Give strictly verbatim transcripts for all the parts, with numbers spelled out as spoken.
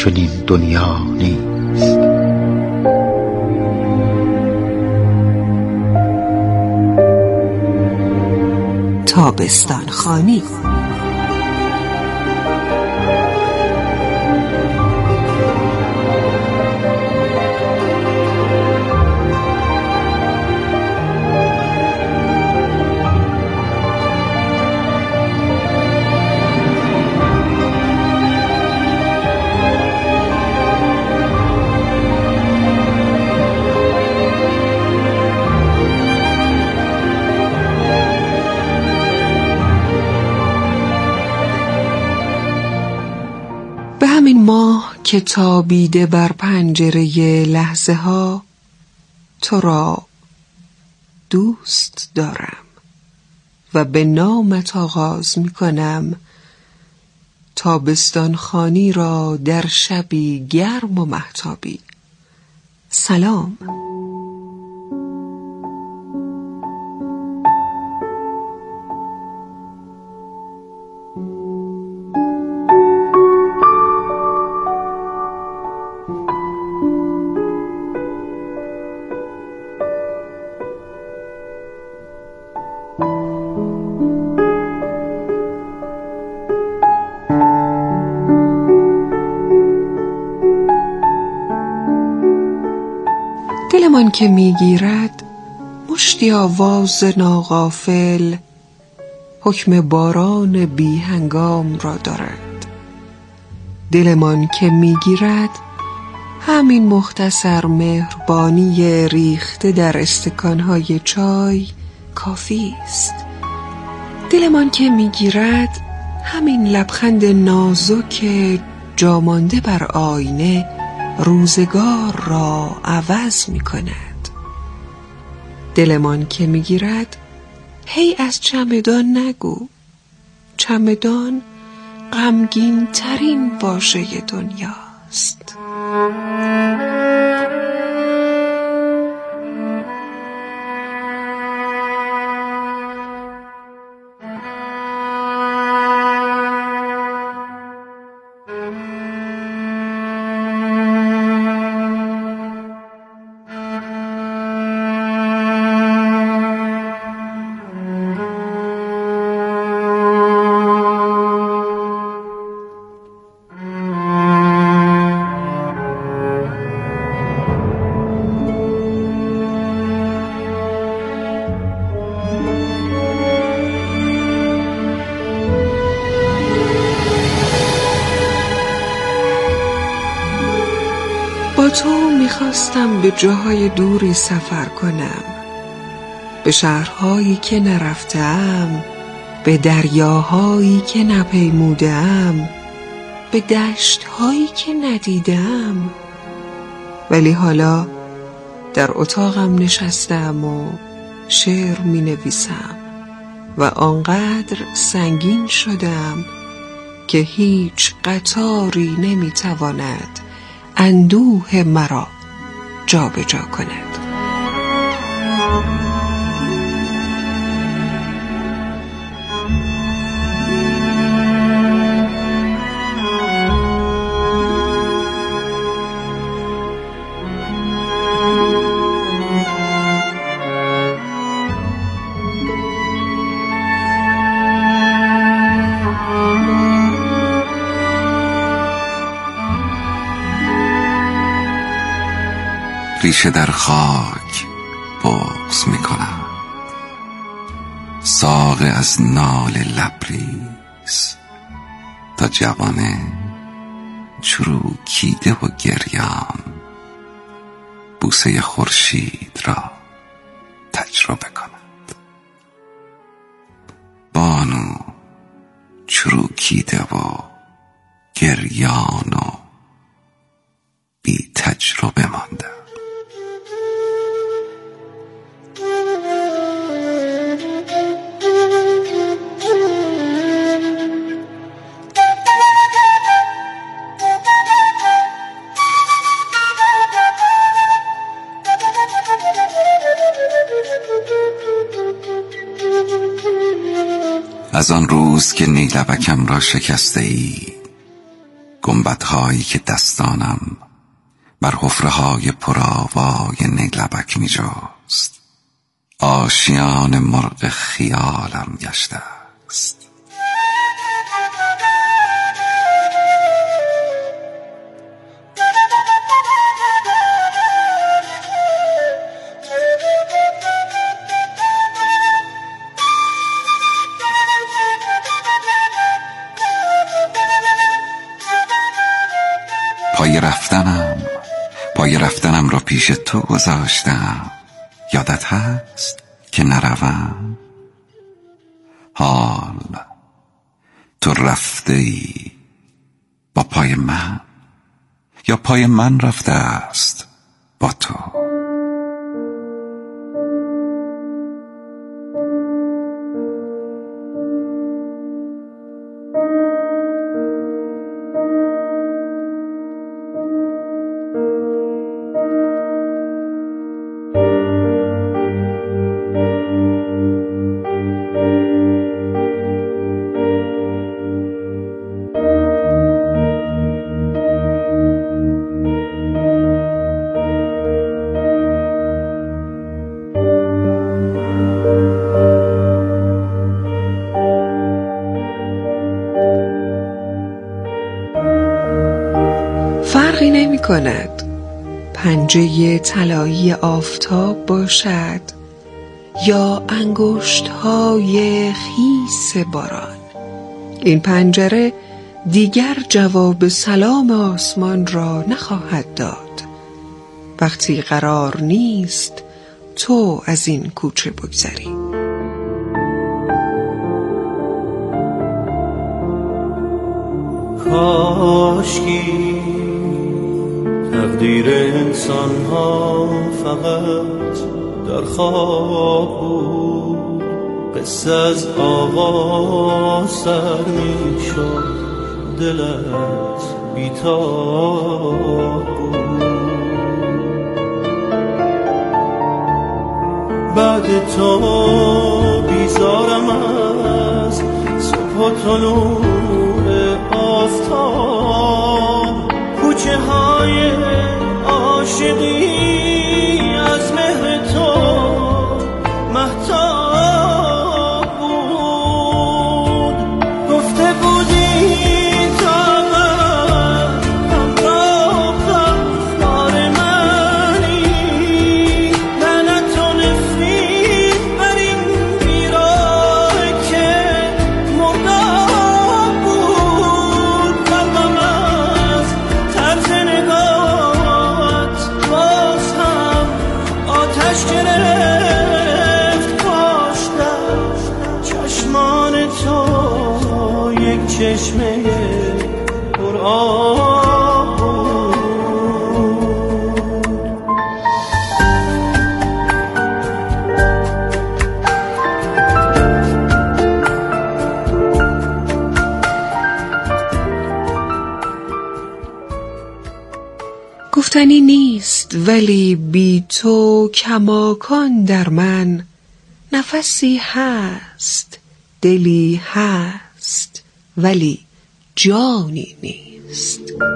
چنین دنیا نیست. تابستان خوانی. همین ماه که تابیده بر پنجره لحظه ها، تو را دوست دارم و به نامت آغاز می کنم تابستان خوانی را در شبی گرم و مهتابی. سلام. دلمان که میگیرد مشتی آواز ناغافل حکم باران بی هنگام را دارد. دلمان که میگیرد همین مختصر مهربانی ریخته در استکانهای چای کافی است. دلمان که میگیرد همین لبخند نازک جامانده بر آینه روزگار را عوض می کند. دلمان که می گیرد هی از چمدان نگو، چمدان غمگین ترین واژه دنیاست. با تو میخواستم به جاهای دوری سفر کنم، به شهرهایی که نرفتم، به دریاهایی که نپیمودم، به دشتهایی که ندیدم. ولی حالا در اتاقم نشستم و شعر می نویسم و آنقدر سنگین شدم که هیچ قطاری نمی تواند اندوه مرا جا به جا کند. ریشه در خاک بغض می کنم، ساقه از نال لبریز تا جوانه چروکیده و گریان بوسه خورشید را تجربه کند. بانو چروکیده و گریان و بی تجربه مانده. از آن روز که نیلبکم را شکسته ای، گنبدهایی که دستانم بر حفره‌های پرآوای نیلبک می جست آشیان مرغ خیالم گشته است. پای رفتنم پای رفتنم را پیش تو گذاشتم، یادت هست که نروم؟ حال تو رفته ای با پای من یا پای من رفته است با تو؟ فرقی نمی کند پنجه طلایی آفتاب باشد یا انگشت‌های خیس باران. این پنجره دیگر جواب سلام آسمان را نخواهد داد وقتی قرار نیست تو از این کوچه بگذری. کاشکی تقدیر انسان ها فقط در خواب بود، قصه از آغاز سر می شد، دلت بیتاب بود. بعد تو بیزارم از صبح و طلوع آفتاب، کوچه های عاشقی از مهر تو مهتاب بود. گفته بودی تا من همراه رفتار منی، لعنت و نفرین بر این بیراه که مرداب بود. قلبم از طرز نگاهت باز هم آتش گرفت، کاش در چشمان تو یک چشمه پر آب بود. گفتنی نیست ولی بی تو کماکان در من نفسی هست، دلی هست ولی جانی نیست.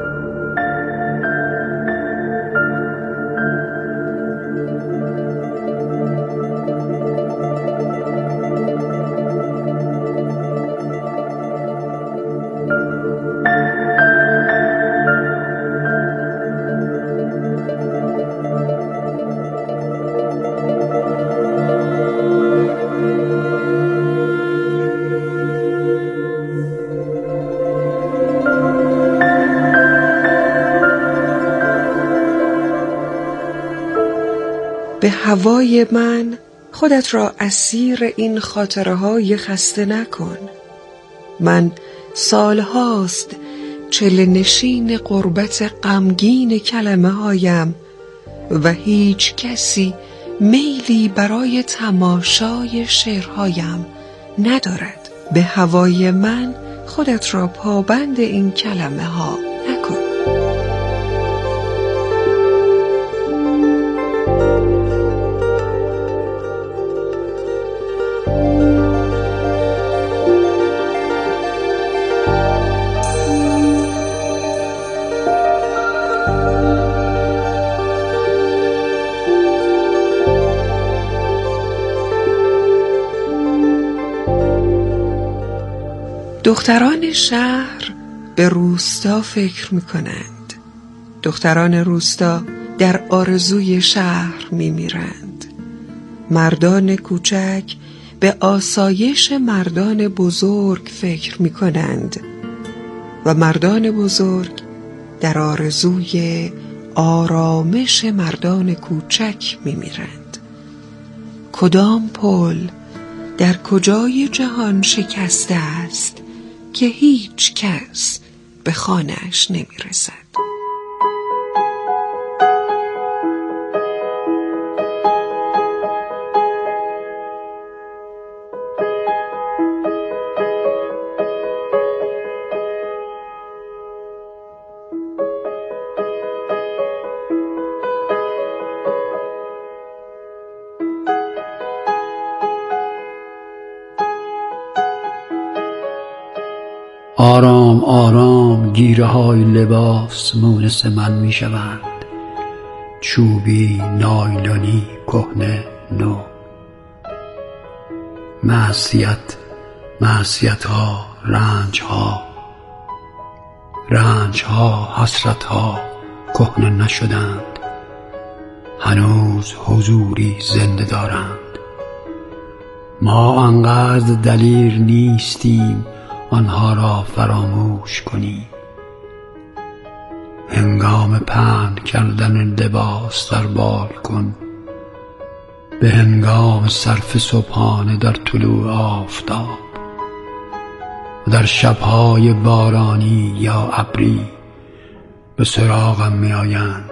به هوای من خودت را اسیر این خاطره های خسته نکن. من سالهاست چله نشین غربت غمگین کلمه هایم و هیچ کسی میلی برای تماشای شعرهایم ندارد. به هوای من خودت را پابند این کلمه ها نکن. دختران شهر به روستا فکر می کنند. دختران روستا در آرزوی شهر می میرند. مردان کوچک به آسایش مردان بزرگ فکر می کنند و مردان بزرگ در آرزوی آرامش مردان کوچک می میرند. کدام پل در کجای جهان شکسته است که هیچ کس به خانه‌اش نمی رسد؟ آرام آرام گیره های لباس مونس من می شوند، چوبی، نایلونی، کهنه، نو. معصیت، معصیت ها، رنج ها، رنج ها، حسرت ها کهنه نشدند، هنوز حضوری زنده دارند. ما انقدر دلیر نیستیم آنها را فراموش کنیم. هنگام پهن کردن لباس در بالکن، به هنگام صرف صبحانه در طلوع آفتاب و در شبهای بارانی یا ابری به سراغم می آیند.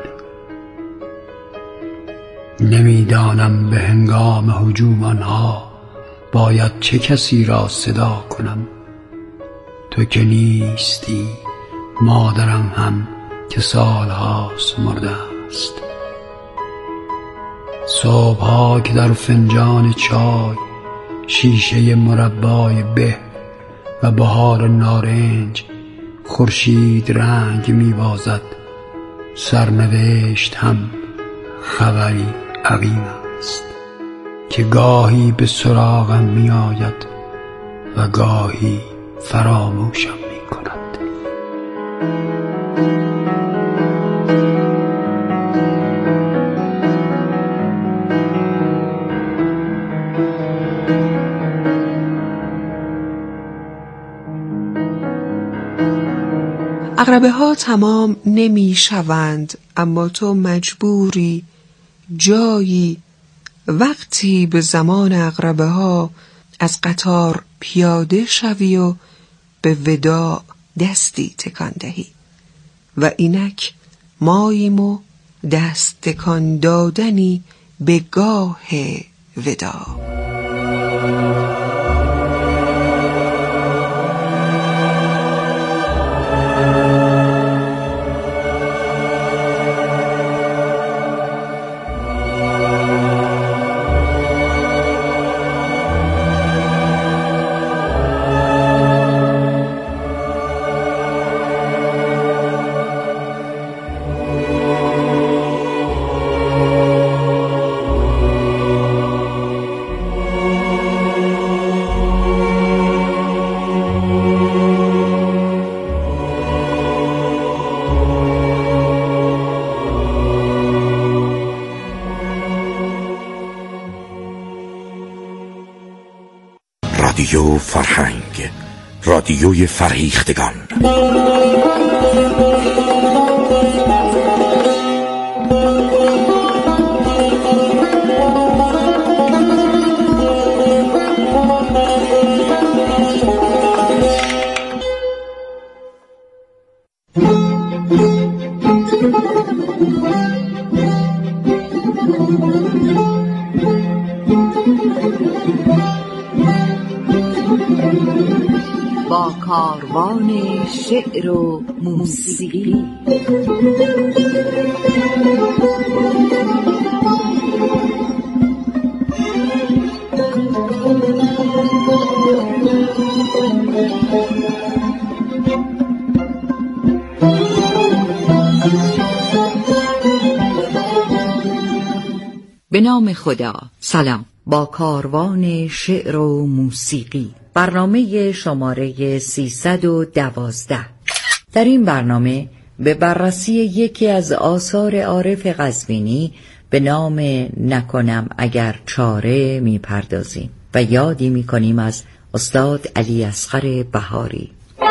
نمیدانم به هنگام هجوم آنها باید چه کسی را صدا کنم. تو که نیستی، مادرم هم که سالهاست مرده است. صبحها که در فنجان چای شیشه مربای به و بهار نارنج خورشید رنگ می‌بازد، سرنوشت هم خبری عقیم است که گاهی به سراغم می‌آید و گاهی فراموشم می کند. عقربه ها تمام نمی شوند، اما تو مجبوری جایی وقتی به زمان عقربه ها از قطار پیاده شوی و به وداع دستی تکان دهی. و اینک ماییم و دست تکان دادنی به گاه وداع. رادیو فرهنگ، رادیوی فرهیختگان. با کاروان شعر و موسیقی. به نام خدا. سلام. با کاروان شعر و موسیقی برنامه شماره سیصد و دوازده. در این برنامه به بررسی یکی از آثار عارف قزوینی به نام نکنم اگر چاره میپردازیم و یادی میکنیم از استاد علی اصغر بهاری.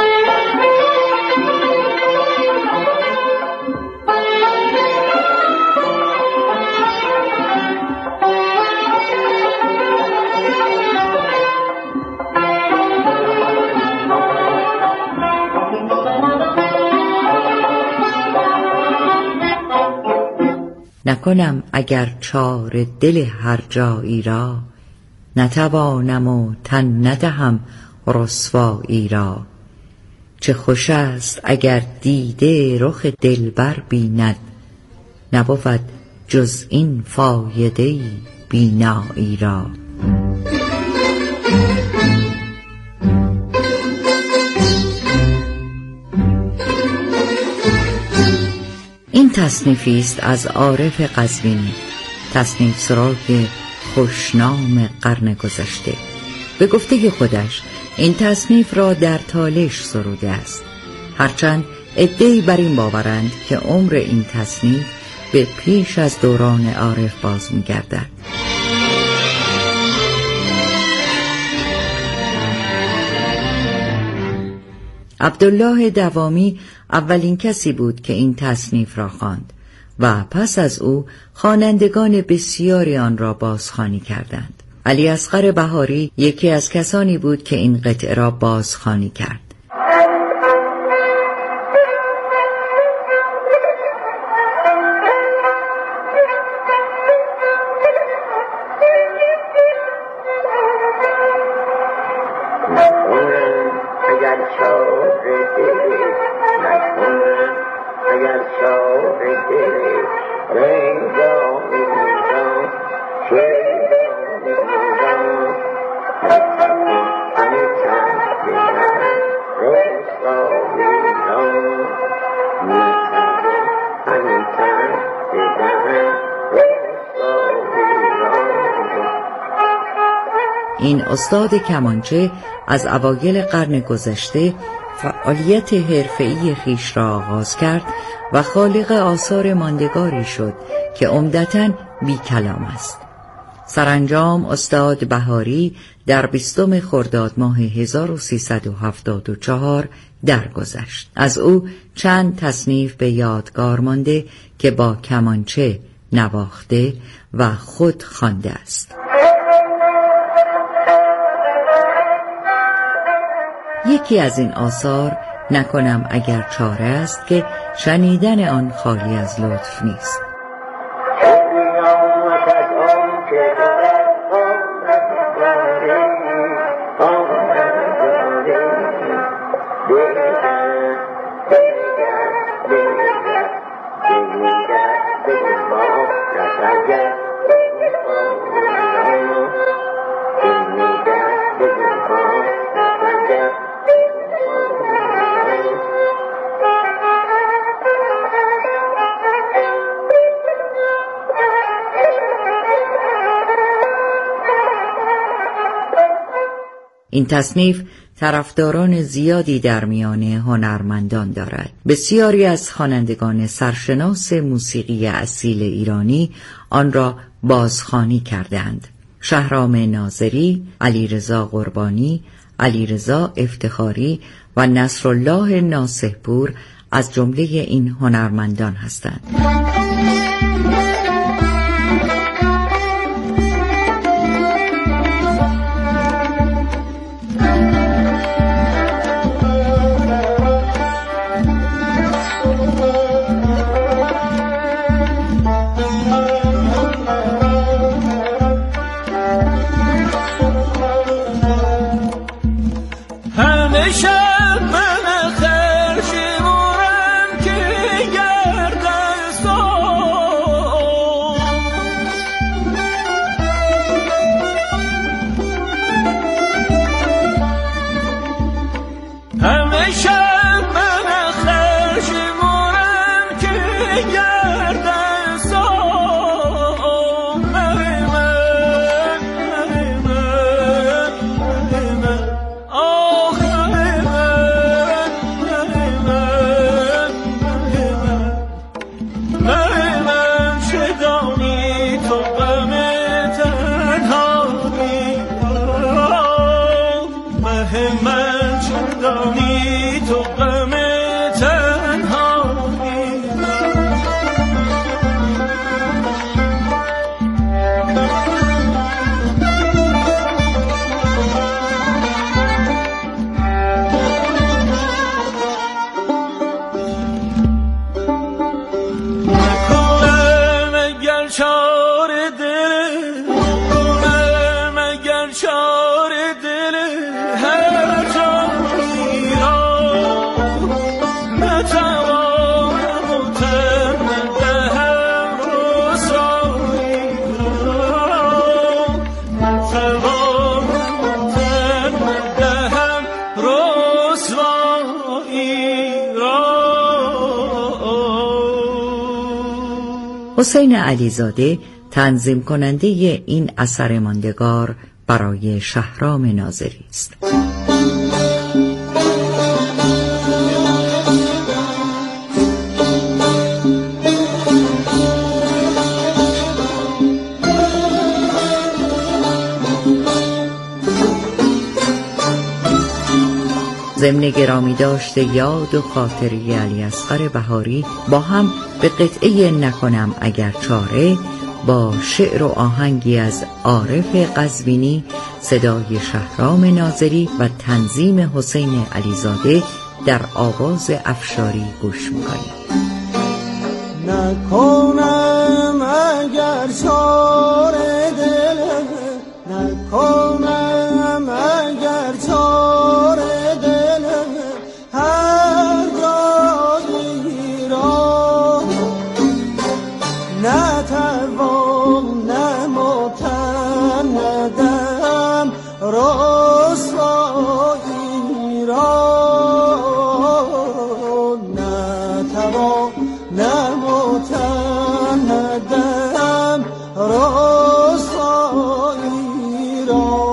نکنم اگر چاره دل هر جایی را، نتوانم و تن ندهم رسوایی را. چه خوش است اگر دیده رخ دلبر بیند، نبود جز این فایده بینایی را. این تصنیفی است از عارف قزوینی، تصنیف سراغ خوشنام قرن گذشته. به گفته خودش این تصنیف را در تالش سروده است، هرچند عده‌ای بر این باورند که عمر این تصنیف به پیش از دوران عارف باز می‌گردد. عبدالله دوامی اولین کسی بود که این تصنیف را خواند و پس از او خوانندگان بسیاری آن را بازخوانی کردند. علی اصغر بهاری یکی از کسانی بود که این قطعه را بازخوانی کرد. این استاد کمانچه از اوایل قرن گذشته فعالیت حرفه‌ای خویش را آغاز کرد و خالق آثار ماندگاری شد که عمدتاً بی کلام است. سرانجام استاد بهاری در بیستم خرداد ماه هزار و سیصد و هفتاد و چهار درگذشت. از او چند تصنیف به یادگار مانده که با کمانچه نواخته و خود خوانده است. یکی از این آثار نکنم اگر چاره است که شنیدن آن خالی از لطف نیست. این تصنیف طرفداران زیادی در میان هنرمندان دارد. بسیاری از خوانندگان سرشناس موسیقی اصیل ایرانی آن را بازخوانی کردند. شهرام ناظری، علیرضا قربانی، علیرضا افتخاری و نصرالله ناصح‌پور از جمله این هنرمندان هستند. حسین علیزاده تنظیم کننده این اثر ماندگار برای شهرام ناظری است. ضمن گرامی داشته یاد و خاطری علیاصغر بهاری با هم به قطعه نکنم اگر چاره با شعر و آهنگی از عارف قزوینی، صدای شهرام ناظری و تنظیم حسین علیزاده در آواز افشاری گوش می‌کنیم. نکنم اگر چاره دلم، نکنم اگر چاره دلم، هر رازی را نتوان نموتن ندم رسوایی را، نتوان نموتن ندم رسوایی را.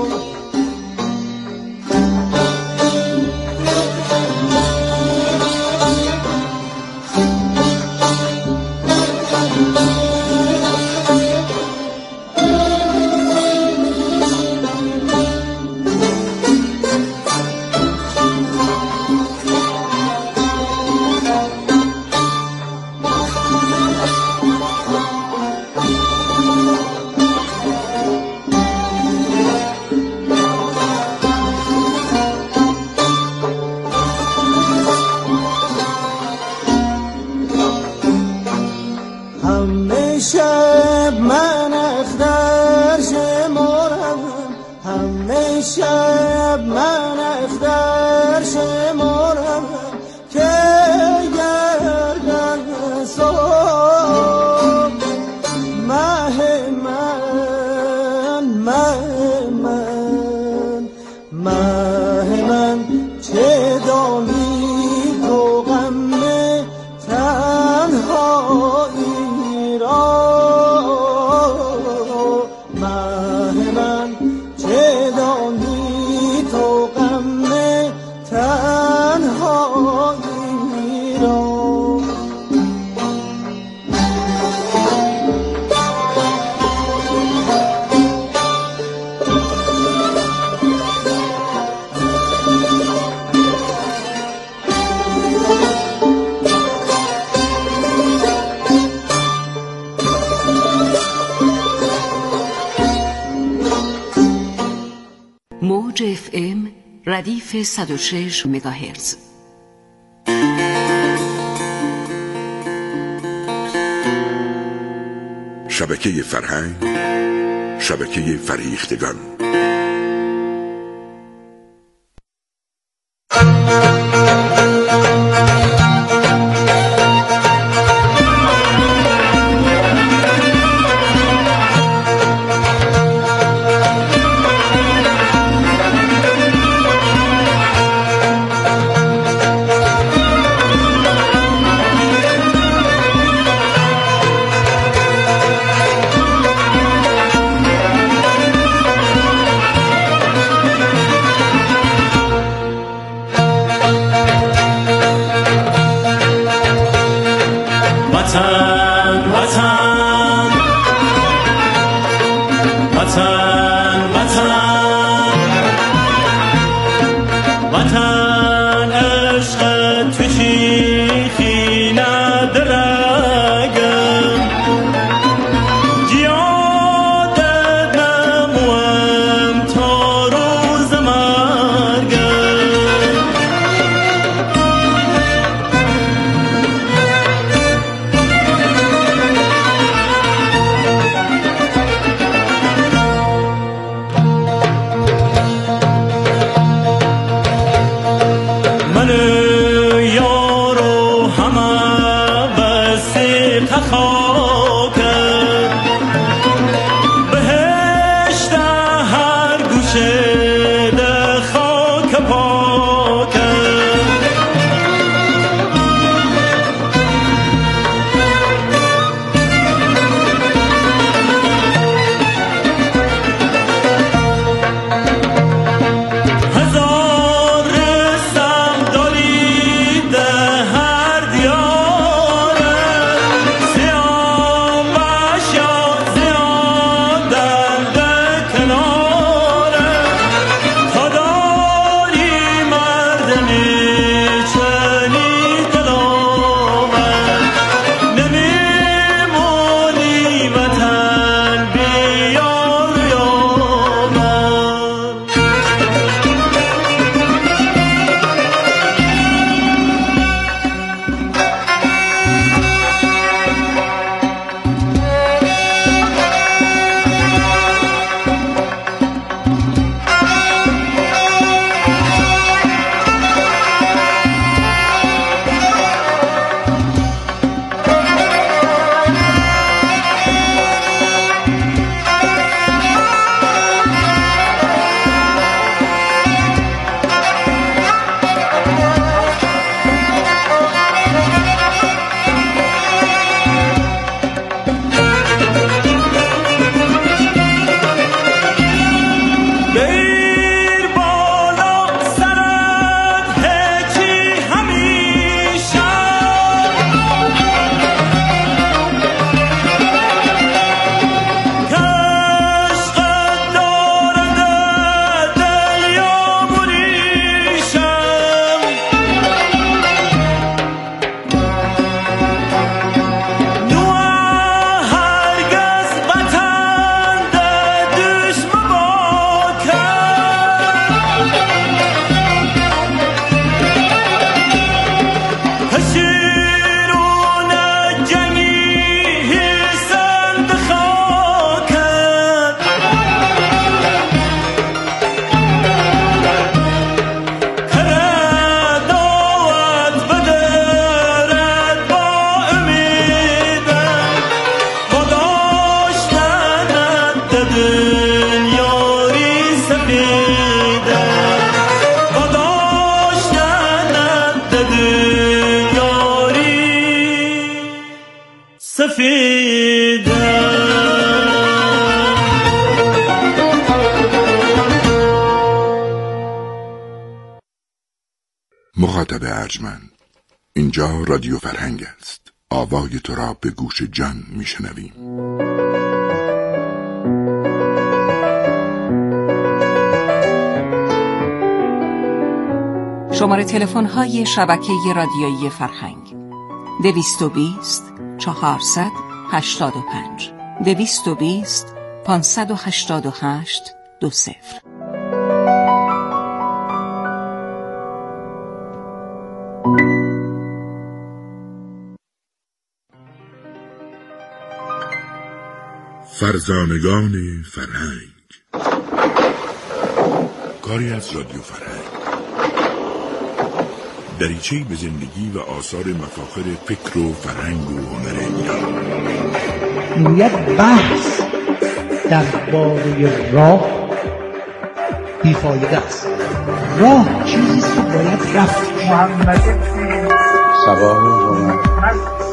همه شب من اختر شمارم، همه شب من اختر شمارم که گردن صبح مه من مه من مه من چه دانی تو غم تنهایی را، مه من چه دانی تو غم تنهایی را. موج اف ام ردیف صد و شش مگاهرتز. شبکه فرهنگ، شبکه فریختگان. سفیدم. مخاطب ارجمند، اینجا رادیو فرهنگ است. آوای تو را به گوش جان میشنویم. شماره تلفن های شبکه رادیویی فرهنگ: دویست و بیست چهارصد هشتاد و پنج دویست و بیست پانصد و هشتاد و هشت دو صفر. فرزانگان فرهنگ، کاری از رادیو فرهنگ، دریچه‌ای به زندگی و آثار مفاخر فکر و فرهنگ و هنر ایران. یک بحث درباره راه بیفایده است. راه چیزی است که باید رفت. محمد سبا